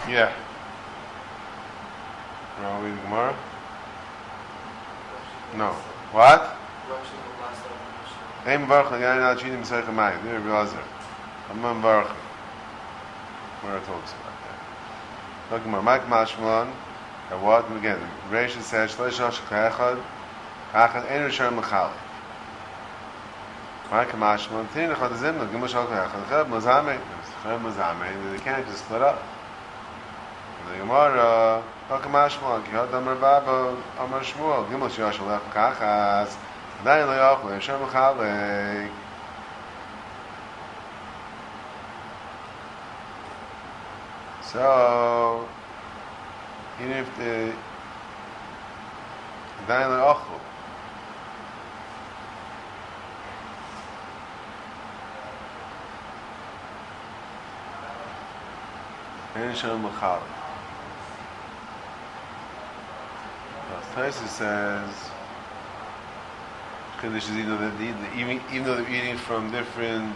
Yeah. Are we reading Gemara? No. What? Ein Baruch Hagani Al Shini B'Seich HaMayim. There, Rabbi Amen Baruch. Where it talks about that. Look, Gemara. Mike Mashmalon. And what? And again, Reish says, Shleish Rosh K'echad. K'echad Ein Rishon L'Chali. Mike Mashmalon. Tini Nechad Zim. Gimel Shal K'echad. Cheb Mazameh. Cheb Mazameh. They can't just split up. The Gemara, Hakamash Shmuel, Kihad Amar Baba, Amar Shmuel, Gimel Shiyash Alech Kachas, Dain Le'Yochel, Hashem Chalek. So, even if the Dain Le'Yochel, Hashem Chalek. Taisa says, Chiddush is even though they're eating from different.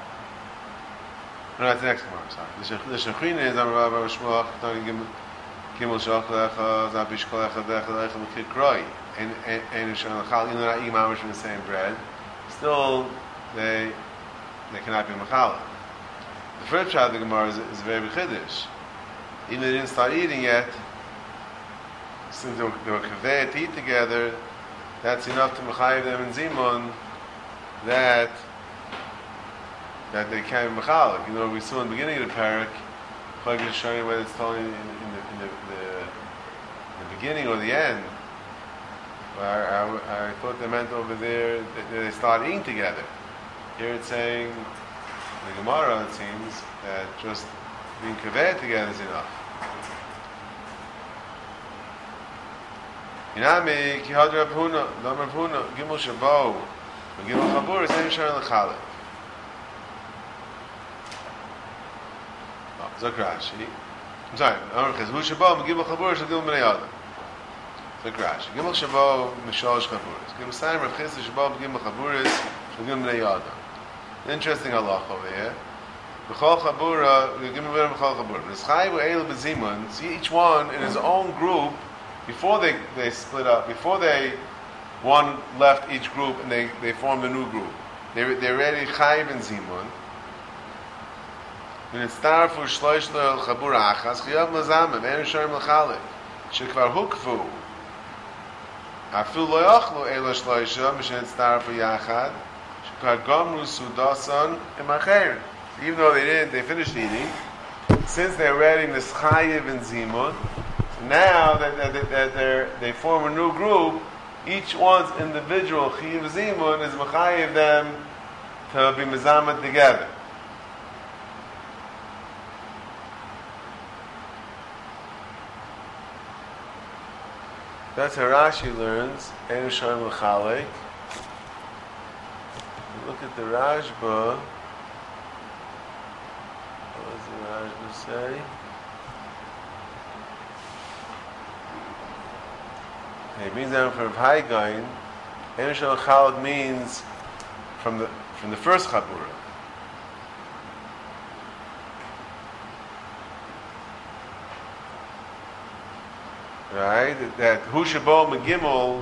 No, that's the next Gemara. Sorry. The Shechin is Amar Rabba Shmuel Achton Gimel Shachlecha Zapish Kolecha Decha Lecha Mekikroi and Yishon Lachal. Even though they're not eating mamish from the same bread, still they cannot be machal. The first shot of the Gemara is very Chiddush. Even though they didn't start eating yet. Since they were kaveh to eat together, that's enough to mechayiv them in zimun that they can't be mechalik. You know, we saw in the beginning of the parak, Chag is showing whether it's telling in the beginning or the end. I thought they meant over there that they start eating together. Here it's saying, in the Gemara it seems, that just being kaveh together is enough. Inami ki had Rav Huna, Rav Huna, Gimel Shabo, Gimel Chabur is Ein Shar L'Chalek. Zok Rashi. I'm sorry. Amar Chesed Hu Shabo, Gimel Chabur is Gimel Bnei Adam. Zok Rashi. Gimel Shabo Mishalosh Chaburis. Gimel Sayim Rav Chesed Shabo Gimel Chaburis Gimel Bnei Adam. Interesting halacha over here. B'chol Chabura, Gimel B'chol Chabura. V'Schai V'Eil B'Zimun. See each one in his own group. Before they split up, before one left each group and they formed a new group, they're already chayiv and zimun. When it's star for shloish lo chabur achas, chayav mazameh, ve'en shorim l'chalik, shekvar hukvu, afilu lo yochlu elo shloisha, mishen it's star for yachad, shekvar gomru sudasan imacher. Even though they finished eating, since they're already mischayiv and zimun, now that they form a new group, each one's individual chiyuv zimun is mechayiv them to be mezamet together. That's how Rashi learns. Ein Sharm L'Chalek. Look at the Rashba. What does the Rashba say? It means that for Haigain, Ein Sharm L'Chalek means from the first Chabura. Right? That Hu Shabo Megimel.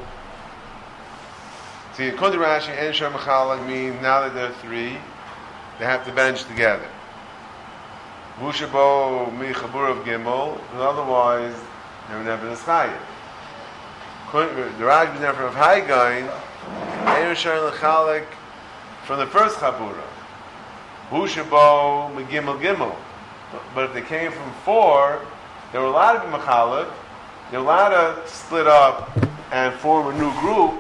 See, according to Rashi, Ein Sharm L'Chalek means now that there are three, they have to bench together. Hu Shabo Mi Chabur of Gimel, and otherwise they would never Nischayim. The Rashi is never of Haigain, Ein Sharm L'Chalek from the first Chabura. Hu Shabo Megimel Gimel. But if they came from four, they were allowed to be Mechalek. They're allowed to split up and form a new group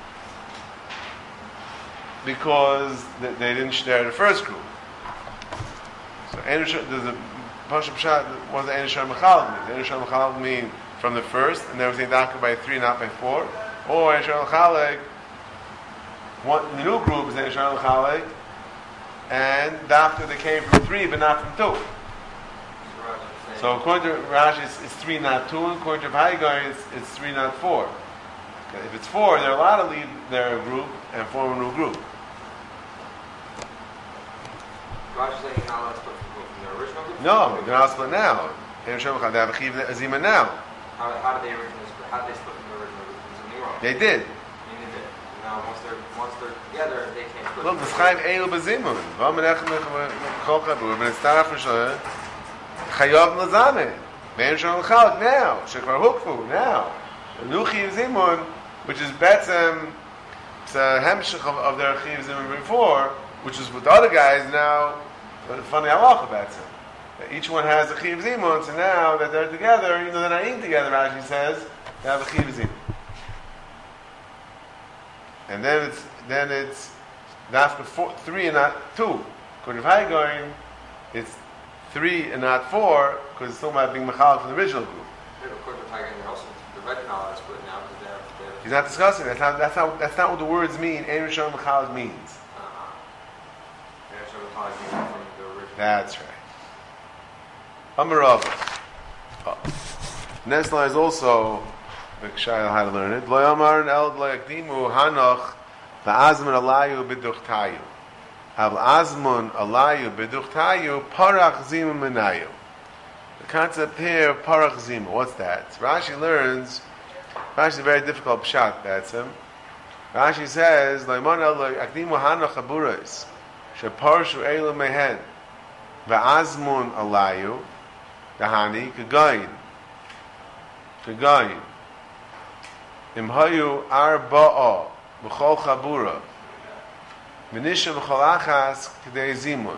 because they didn't share the first group. So there's a Pashup Pshat. What does Ein Sharm L'Chalek mean? Ein Sharm L'Chalek mean from the first, and then we say Daka by three, not by four. Or Ein Sharm L'Chalek, the new group is Ein Sharm L'Chalek, and after they came from three, but not from two. So according to Rashi, it's three, not two. And according to Haigain, it's three, not four. Okay, if it's four, they're allowed to leave their group and form a new group. Rashi's saying you're not allowed to split from the original group? No, they're not split now. They have a chiv zima now. How did they originally split? How did they split from the original Zimura? They did. Now once they're together, they can't split. Look, the Chaim Eil Bezimun. V'amen echem kol chabur. But it's not for sure. Chayav l'zamen. Man shon l'chalak now. Shekvar hukfu now. The new chiv zimun, which is betzem, it's a hemshich of their chiv zimun before, which is with the other guys now. Funny halacha betzem. Each one has a chiv zimun, so now that they're together, even though they're not eating together, Rashi says, they have a chiv zimun. And then it's dafka 3 and not 2. According to Haigoin, it's 3 and not 4, because it's still about being machal from the original group. Yeah, according to Haigoin, also the red knowledge is split now because they're. He's not discussing it. That's not what the words mean. Ein Rishon Machal means. Ein Rishon Machal means from the original. That's right. Amarav. Next line is also Shayla how to learn it. Lo Yamar and El Lo Yakdimu Hanoch LaAzmun Alayu B'Duchtayu. Av LaAzmun Alayu B'Duchtayu Parach Zimu Menayu. The concept here of Parach Zimu. What's that? Rashi learns. Rashi is a very difficult pshat. That's him. Rashi says Lo Yamar El Lo Yakdimu Hanoch Aburais Sheparshu Eilu Mehen VaAzmun Alayu Dahani Kagayin. Imhayu arba'a b'chol chabura v'nisha b'chol achas k'dei zimun.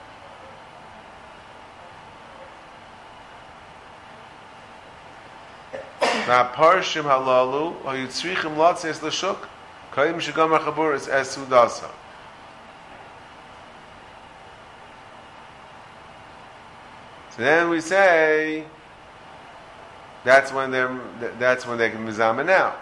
V'aparshim halalu ha'yitzrichim lotzes l'shuk k'ayim shigam ha'chaburas es sudasa. So then we say that's when they can mizamen now.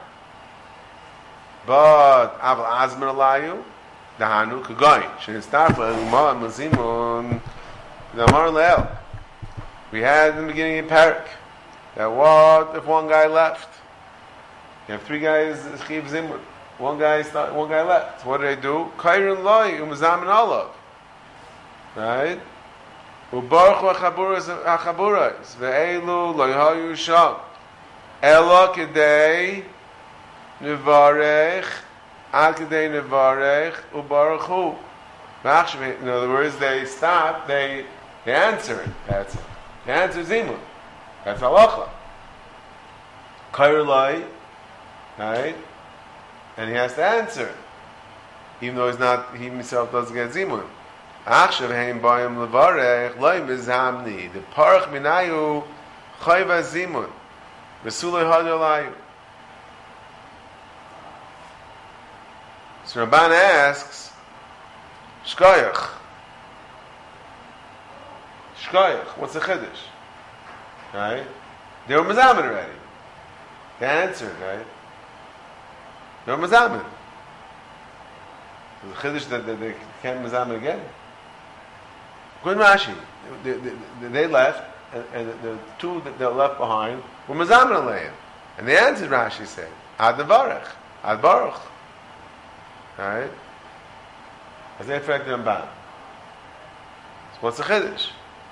But aval azman alayu dahanu kagoyin shenistaf l'umah mazimun damar le'el. We had in the beginning in Parak that what if one guy left? You have 3 guys chiv zimun. One guy left. What do they do? Kairin loy umazamen olav. Right? Ubaruch hachaburas ve'elu lo yahayu sham ela kedei nevarech ad kedei nevarech ubaruchu. In other words, they stop. They answer it. That's it. They answer zimun. That's halacha. Kairlai, right? And he has to answer, even though he himself doesn't get zimun. Achshav heim bayim levarech loy mizamni. The parach minayu chayva zimun besulei hadolayu. So Rabban asks, shkoyach, what's the chiddush? Right? They were mizamen already. They answered, right? They were mizamen. The chiddush that they can't mizamen again. Good Rashi. They left, and the 2 that they left behind were Mazaman Aleim. And the answer Rashi said, Ad Nevarech, Ad Baruch. Alright? As they affect them back. So what's the Chiddush?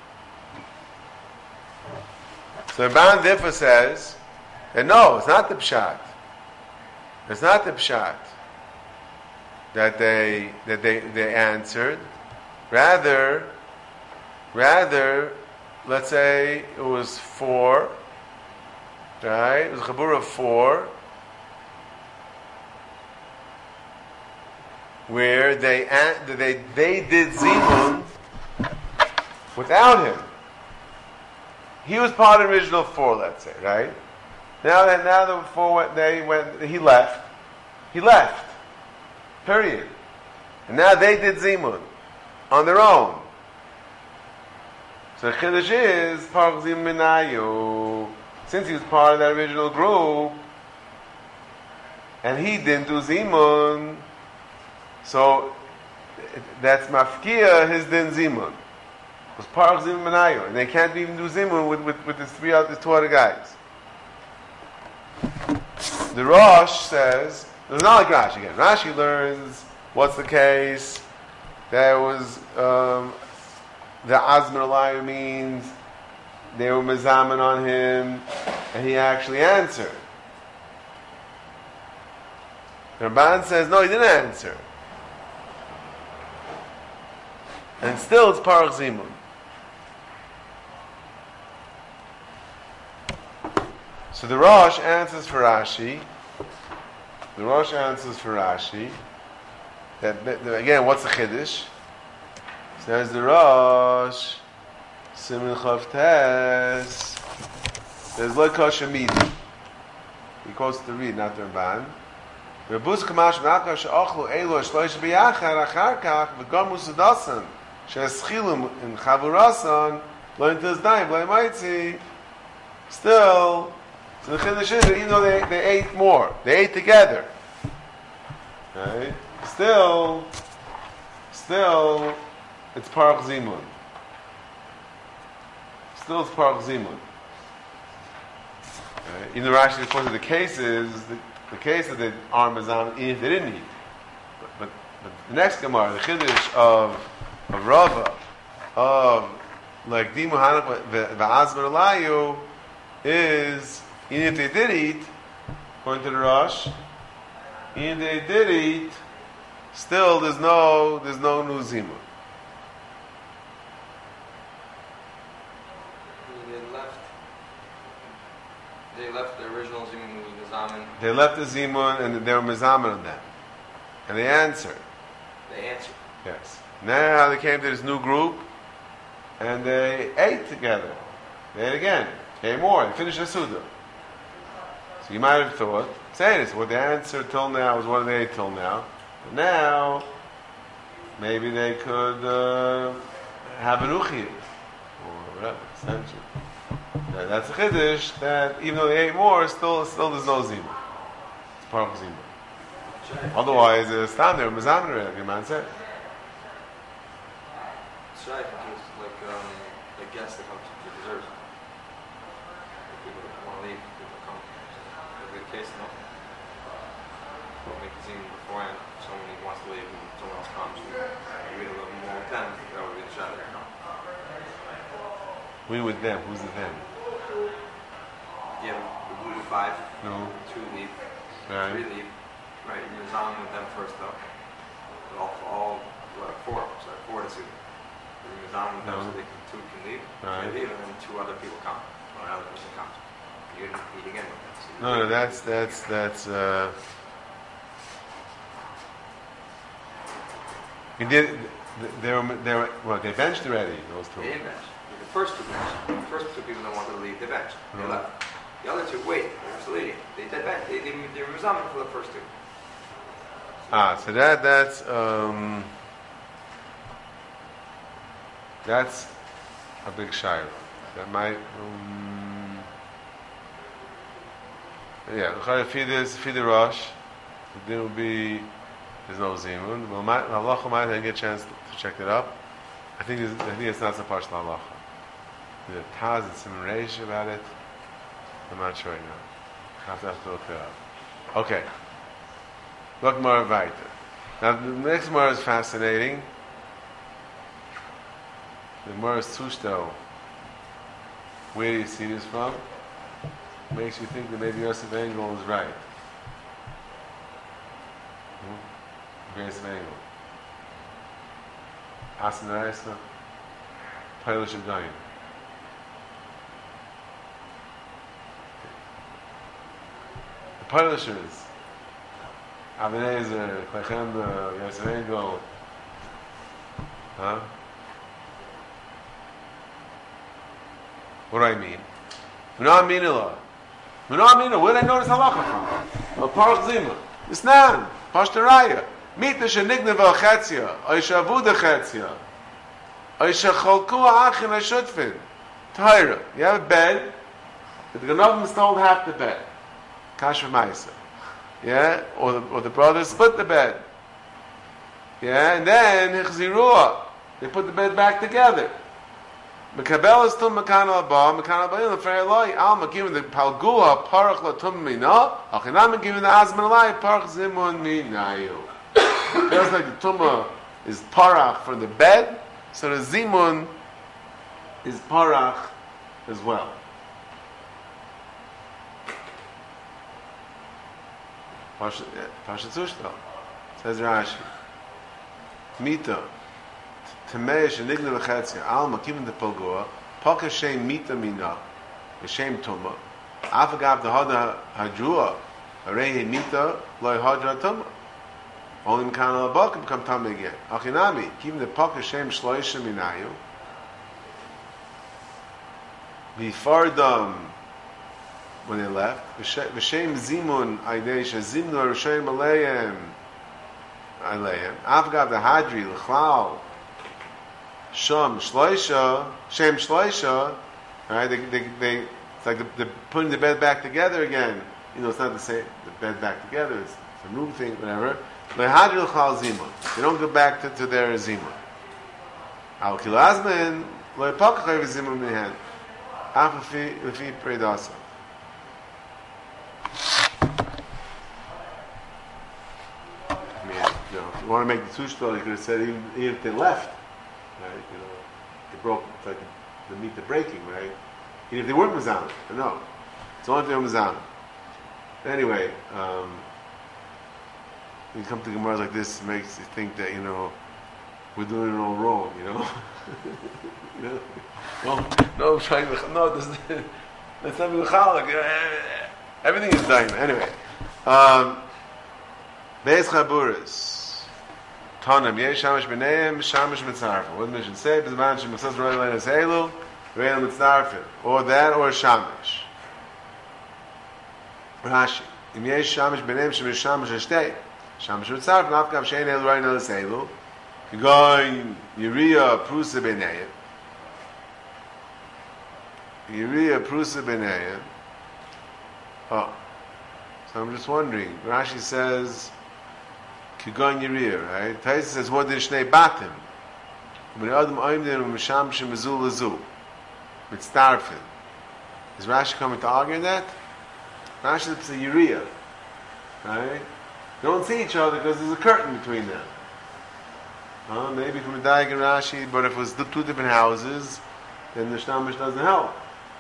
So Rabban therefore says that no, it's not the Pshat. It's not the Pshat that they answered. Rather, let's say it was 4, right? It was a chabur of 4, where they did zimun without him. He was part of the original 4, let's say, right? Now the 4 he left. Period. And now they did zimun on their own. So the chiddush is parach zimun minayu. Since he was part of that original group, and he didn't do zimun, so that's mafkia his din zimun. It was parach zimun minayu, and they can't even do zimun with these 2 other guys. The Rosh says it's not like Rashi again. Rashi learns what's the case. There was the Azman Alayu means they were mezamen on him, and he actually answered. The Ramban says, no, he didn't answer. And still it's Parach Zimun. So the Rosh answers for Rashi. That again, what's the Chiddush? Says the Rosh, Simin Chav Tes, there's Lo Kosher Midi. He quotes the read, not the Ramban. Rebuz Kamash Nakash Ochlu Elo Shloish Biyachar Achar Kach V'Gam Musadasan She'eschilum in Chavurasan Lo Intas Daim Lo Imaitzi. Still, so the Chiddush is that even though they ate more, they ate together. Right? Still, it's Parach Zimun. Still, it's Parach Zimun. Right? In the Rashi, of course, the case is the case that they are Mazam if they didn't eat. But the next Gemara, the Chiddush of Rava, of like Dimu Hanach V'Azmer Layu, is even if they did eat, according to the Rosh, even if they did eat, still there's no new Zimun. They left the original Zimun who was Mezamen. They left the Zimun and they were Mezamen on them. And they answered. Yes. Now they came to this new group and they ate together. They ate again. They ate more. They finished the Suda. So you might have thought, say this, what they answered till now was what they ate till now. But now, maybe they could have an Uchiyah. Or whatever, essentially. That's a chiddush that even though they ate more, still there's no zima. It's part of zima. Otherwise, it's down there, mezamen already, your man said. That's right, because like guests that come to desserts. People that want to leave, people that come. A good case, no? We'll make the zima beforehand. Someone wants to leave and someone else comes. We read a little more with them, that would be the shot there. We with them, who's the them? Yeah, we do 5. No. 2 leave. Right. 3 leave. Right, you're Mezamen with them first though. All 4. Sorry, 4 to 2. You're Mezamen with them so they can, 2 can leave. Right. They leave and then 2 other people come. Or another person comes. You didn't eat again with them. So No, that's you did. They benched already. Those 2. they didn't bench. The first 2 benched. The first 2 people that wanted to leave, they benched. They left. The other 2, wait, they were still eating. They did bench. They were Mezamen for the first 2. So that's a big shayla. That might feed the Rosh. There will be there's no zimun. Well, halacha might get a chance to check it up. I think it's not so partial halacha. There's a Taz and some Reish about it. I'm not sure right now. I have to look it up. Okay. Look more weiter. Now the next Gemara is fascinating. The Gemara is Tushto. Where do you see this from? Makes you think that maybe Yosef Engel is right. Yosef Engel. Asan Reisna. Polish Goyim. The Polishers. Abenezer, Klechemba, Yosef Engel. Huh? What do I mean? Where did I notice halacha from? Well, Parach Zima. It's nan. Pashtaraya. Mita shenigna v'achetzia. Oisha avuda chetzia. Oisha cholku ha'achin ha'shutfin. Tahira. You have a bed. The Ganavim stole half the bed. Kash v'maisa. Yeah? Or the brothers split the bed. Yeah? And then, hichzirua. They put the bed back together. Mekabel is tum mekana abba, mekana abba, the fair loi, alma given the palgua, parach la tum mina, achinam given the azman alai, parach zimun minayu. Feels like the tumma is parach for the bed, so the zimun is parach as well. Pashat Sushtal. Says Rashi. Mita. Tamei shenigla v'chetzia. Alma kivin de polgoa. Paka shem mita mina. V'shem tuma. Afagav the hada hadrua. Arei mita loy hadra tuma. Only mekana labaka become tama again. Achinami. Kivin de paka shem shloisha minayu. Befardam. When they left, v'shem zimun aydesha zimnu r'shem aleihem afgav the hadri l'chlal sham shloisha shem shloisha. Right? They it's like they're putting the bed back together again. You know, it's not the same. The bed back together. It's a new thing, whatever. Hadri l'chlal zimun. They don't go back to their zimun. Al kilazmen lo yipakach zimun mihen afafi lefi predasa. If you want to make the two-spell, you could have said even if they left, right? You know, they broke. It's like the meat the breaking, right? Even if they weren't mizana, no, it's only if they were mizana. Anyway, when you come to Gemara like this, it makes you think that we're doing it all wrong. No, I'm trying to that's not the everything is done anyway. Beis Chaburis. Tanim yesh shamish b'neim shamish mitzarfim. What does the mission say? B'zman shemitzas ro'ay le'nes elu ro'ay mitzarfim. Or that, or shamish. Rashi. Im yesh shamish b'neim shemish shamish eshtei. Shamish mitzarfim. Afkav she'en elu ro'ay le'nes elu. Kigoin Yiriya prusa b'neim. Yiriya prusa b'neim. Oh. So I'm just wondering. Rashi says Kigon Yiriyah, right? Taisa says, what did Shnei Batim? When Adam Oimdim and Misham Shemazul Lazu. Mitzdarfin. Is Rashi coming to argue in that? Rashi says it's a Yiriyah. Right? They don't see each other because there's a curtain between them. Maybe from a Daig and Rashi, but if it was two different houses, then the Shnamish doesn't help.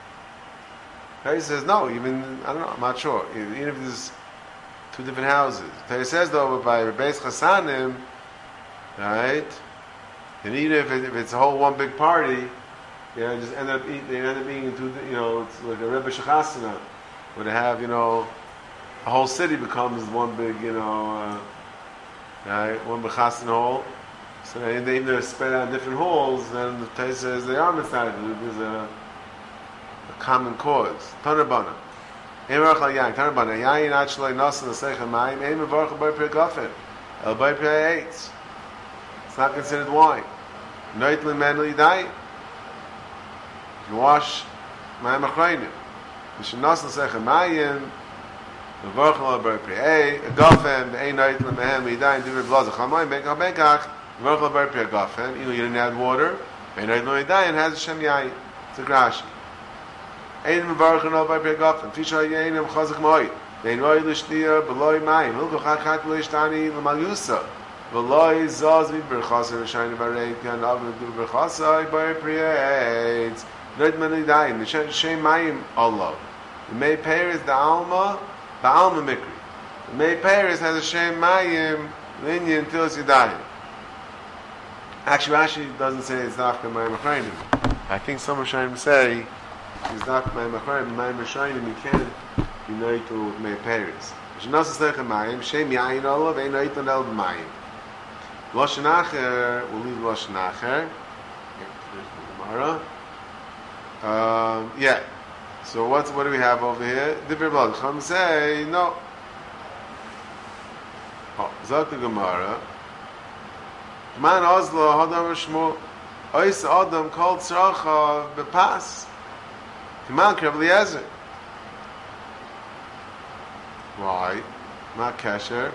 Taisa says, no, even, I don't know, I'm not sure. Even if there's two different houses. Taisa says, though, by Rebbeis Chasanim, right, and even if it's a whole one big party, they end up being in two, it's like a Rebbe Shechasana, where they have, a whole city becomes one big, right, one big Chasan hall. So even they're spread out in different halls, then the Taisa says they are mitzvah. There's a common cause. Tanabana. Tanabana. Yayin actually nasan l'seicha mayim. Ein mevarach by per gafen. El by per eitz. It's not considered wine. Noit l'men l'idai. You wash mayim achrayim. Mishin nasan l'seicha mayim. Mevarach el by per eitz. A gafen. Ein noit l'men l'idai. Divrei blazach hamayim. Benkach. Mevarach el by per gafen. You didn't add water. Ein noit l'idai. And has a shem yayin. It's a grashi. Ein mevarchen al bei Gafen. Fisha yeinem chazak moi. Ein roi l'shniya b'loi mayim. Hilko chachat l'ishtani l'malusa. V'loi zaz vid berchasa v'shayne v'areit kan avim du berchasa by priyates. Noit men l'idayim. Shem mayim Allah. The May Paris the Alma Mikri. The May Paris has a Shem mayim linear until it's yidayim. Actually, Rashi doesn't say it's not mayim achrayim. I think some are trying to say he's not my machar, my mashayim. He can't unite to my parents. Shenasa sechem mayim, shem yayin olav, ein oiton el b'mayim. Lashon acher, we'll leave lashon acher. Yeah. So what do we have over here? Divrei Blazacham say no. Zot the Gemara. Man Oslo Hadam Shmu Ois Adam called Tzracha bepas. Come Rav Eliezer. Why? Not kasher.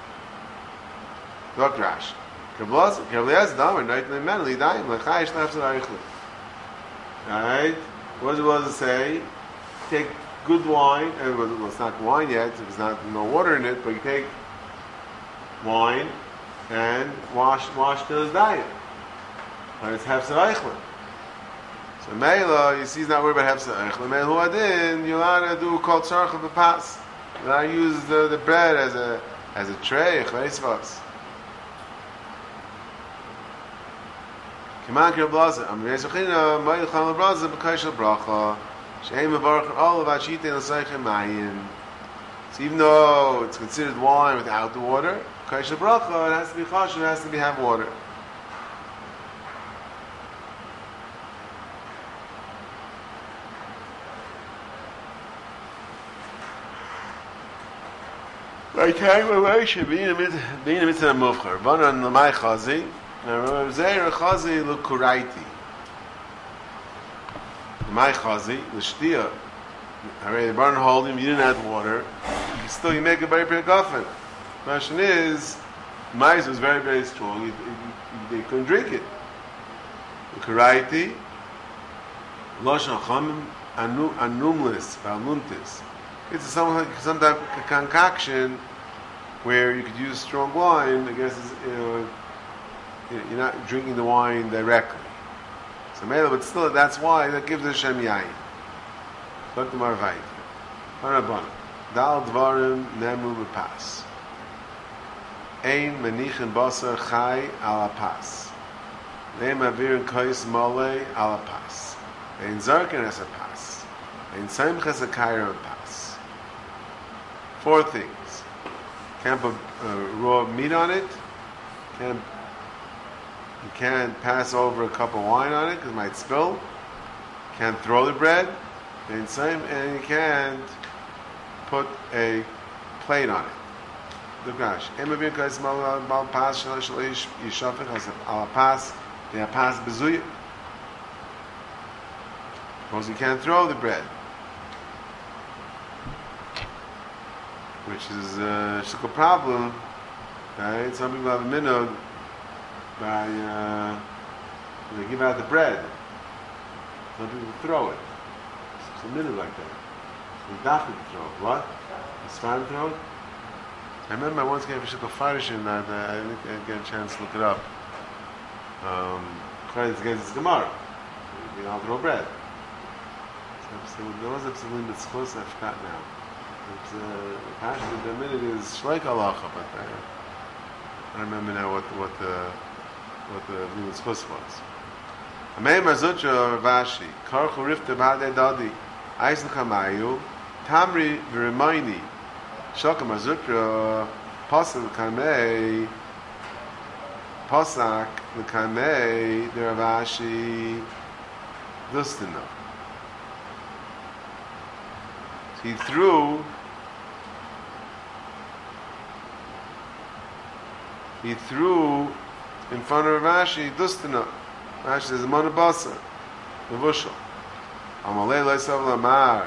Look, Rash. Rav Eliezer damer night in men lidayim lechayish nafs reichli. Right? What does it say? Take good wine. Well, it's not wine yet. There's no water in it, but you take wine and wash till it's dying. And it's half reichli. So Meila, you see, he's not worried about Hefsa Eichel. Meila Huadin, you're allowed to do called Tzarech of the Pas. You're allowed to use the bread as a tray, Chleisvas. Kiman Kir Blaza, Am Yesachina, Meil Chal Blaza, B'Kaishal Bracha, Shehem Mevarach, all of Ashita and L'Seichem Mayim. So even though it's considered wine without the water, Kaishal Bracha, it has to be Chash, it has to have water. Like Hagmarash, being a mitzvah mufchar. One on the my chazi, and Zeir chazi l'kuraiti. My chazi, l'shtia. Already, the barn hold him. You didn't add water. You make a very big guffin. The question is, mais was very, very strong. They couldn't drink it. L'kuraiti, loshan chamim, anumlis, valmuntis. It's some type of concoction where you could use strong wine. I guess you're not drinking the wine directly. So maybe, but still, that's why that gives the Shem Yain. Look to Marvayit. Harabana. Dal dvarim nemu b'pas. Ein menichin basar chai ala pas. Leim avirin kois mole ala pas. Ein zarkin es a pas. Ein seimches a kairo a pas. 4 things. Can't put raw meat on it. You can't pass over a cup of wine on it because it might spill. Can't throw the bread. And you can't put a plate on it. Look, gosh. Because you can't throw the bread. Which is a problem, right? Some people have a minhag by they give out the bread. Some people throw it. It's a minhag like that. You have to throw it. What? It's fine to throw it? I remember I once gave a shikol farish and I didn't get a chance to look it up. It's against the Gemara. You don't throw bread. So there was a psalim that's close, I forgot now. Actually, the minute is shleik halacha, but I don't remember now what the schus was. Amei Marzutra Ravashi Karchu Rifta B'Hadei Dadi Eisen Kamayu Tamri V'Remaini Shoka Marzutra Pasak L'Kamei Pasak L'Kamei the Ravashi Dustino. He threw in front of Rashi Dustana. Rashi says Monabasa, the bushel. Amalei Leisav Lamar.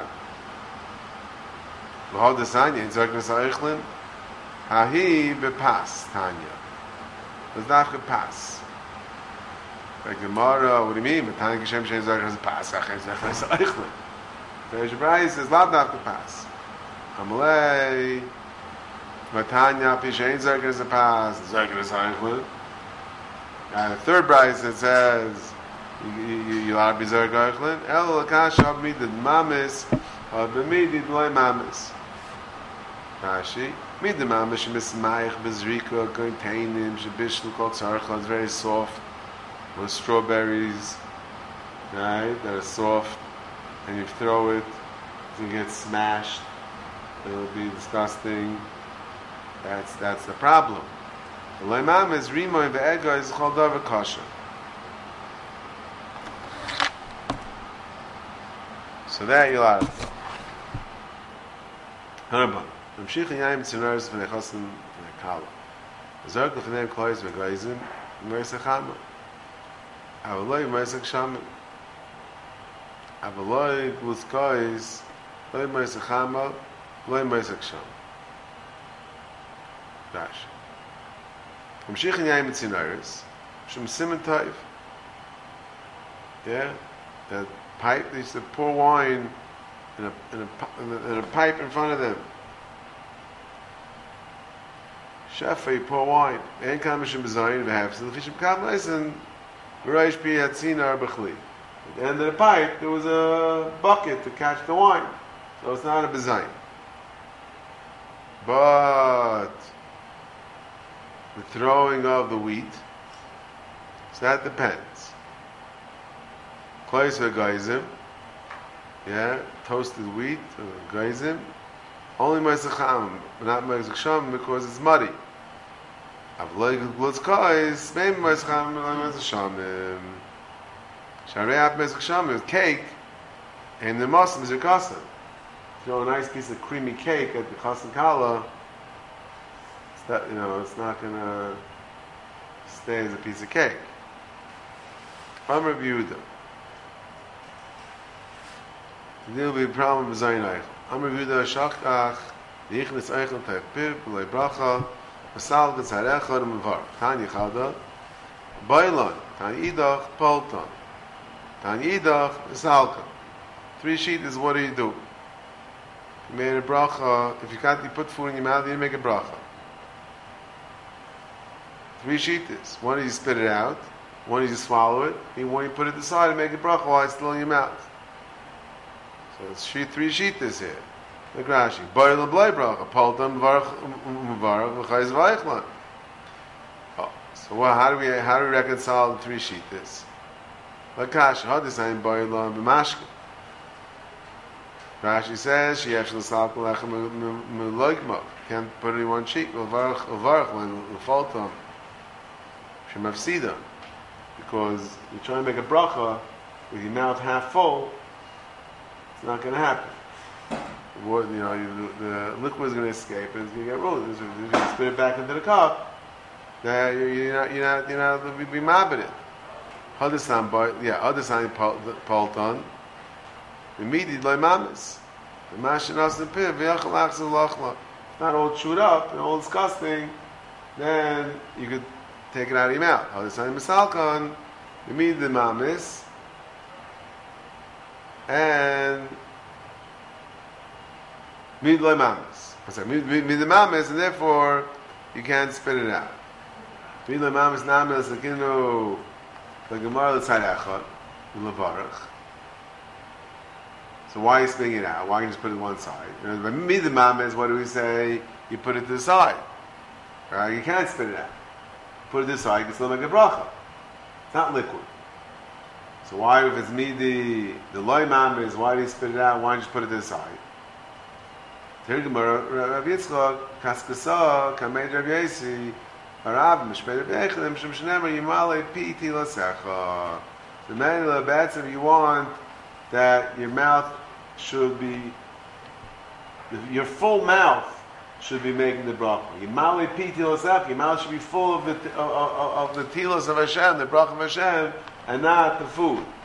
V'hod Desanya in Zerknes Eichlin. Hahi bepas Tanya. Does dafka pass? Like Gemara, what do you mean? But Tanya Kishem Shem Zerknes pass. Zerknes Eichlin. The Ejbrai says, "Lav dafka pass." Amalei, Matanya Pishain Zerkin is a pass. Zerkin is Eichlin. And the third Bryce that says, "You ought to be Zerkin Eichlin." El Lakash Abmidid Mamis, Abmidid Loy Mamis. Rashi, Midid Mamis Shemismaich Bezrika containing Shabishlu called Tzarcha. It's very soft with strawberries, right? That are soft. And you throw it, it's going to get smashed. It'll be disgusting. That's the problem. The leimam is rimoy ve'ega is chol davar kosher. So there you'll have it. Hanabon. Namshich yayim tzinoros v'nechosim v'nekala. Zerk l'feneim klois v'gleizim v'mersech hama. Avaloi v'mersech shaman. Avaloi bluskois, loy meisach hama, loy meisach sham. Dash. Mamshich in yayim tzinoros, shem simen toiv. Yeah, that pipe. They used to pour wine in a pipe in front of them. Shefa, you pour wine. Ein kam mishim b'zayin v'hafzil, v'chishim kam leisen, v'roish pi hatzina ar b'chli. At the end of the pipe, there was a bucket to catch the wine. So it's not a bezayin. But the throwing of the wheat, so that depends. Klois v'geizim, toasted wheat, geizim, only meisacham, but not meisacham because it's muddy. Avloy glutzkais, maybe meisacham, not meisacham. Shareat meisacham is cake, and the muslim is your custom. Throw a nice piece of creamy cake at the chassan kala. It's not going to stay as a piece of cake. Amar Yehuda. There will be a problem with Zayin Eichel. Amar Yehuda Shachach, Yichnis Eichel Tepiv, B'lei Bracha, Masal G'tzarecha, M'var. Tanya Chada, Bailon, Tanya Idach, Polton. Tanya Idach, Misalka. 3 sheet is what do you do? You made a bracha. If you put food in your mouth, you make a bracha. 3 shittas. One is you spit it out, one is you swallow it, and one you put it aside and make a bracha while it's still in your mouth. So it's 3 shittas here. Like Rashi. Boil and blay bracha. Paltam v'varach v'chayz v'aychlan. So how do we reconcile the 3 shittas? Like Rashi. How does that boil and b'mashka? Rashi says she actually salk lechem m'loigma. Can't put it in one cheek. V'varach v'faltam. Shemafsida, because you're trying to make a bracha with your mouth half full, it's not going to happen. The liquid is going to escape and it's going to get rolled. If you spit it back into the cup, then you're not be mabed it. Hadasam palton. Immediately loy mamis. The mashinas the piv v'yachal achzul lachla. Not all chewed up and all disgusting. Then you could take it out of your mouth. How the sign misalkan, you meet the mamis, and meet the mamis. Meet the mamis, and therefore you can't spit it out. Meet the mamis namis lekinu the gemara l'tzayachot l'varach. So why are you spitting it out? Why can't you just put it on one side? Meet the mamis. What do we say? You put it to the side. Right? You can't spit it out. Put it this side, you can still make a bracha. It's not liquid. So why, if it's midi, the loy mamis, why do you spit it out? Why don't you just put it this side? Rav Yitzchak, Kaskasa, Kamed Rav Yesi, Harav, Mishpei Rav Yechlim, Shem Shnemer, Yimale, Piti Lasecha. The manual of Batsim, you want that your mouth should be, your full mouth should be making the bracha. Yimale pi tilas ach. Your mouth should be full of the tilas of Hashem, the bracha of Hashem, and not the food.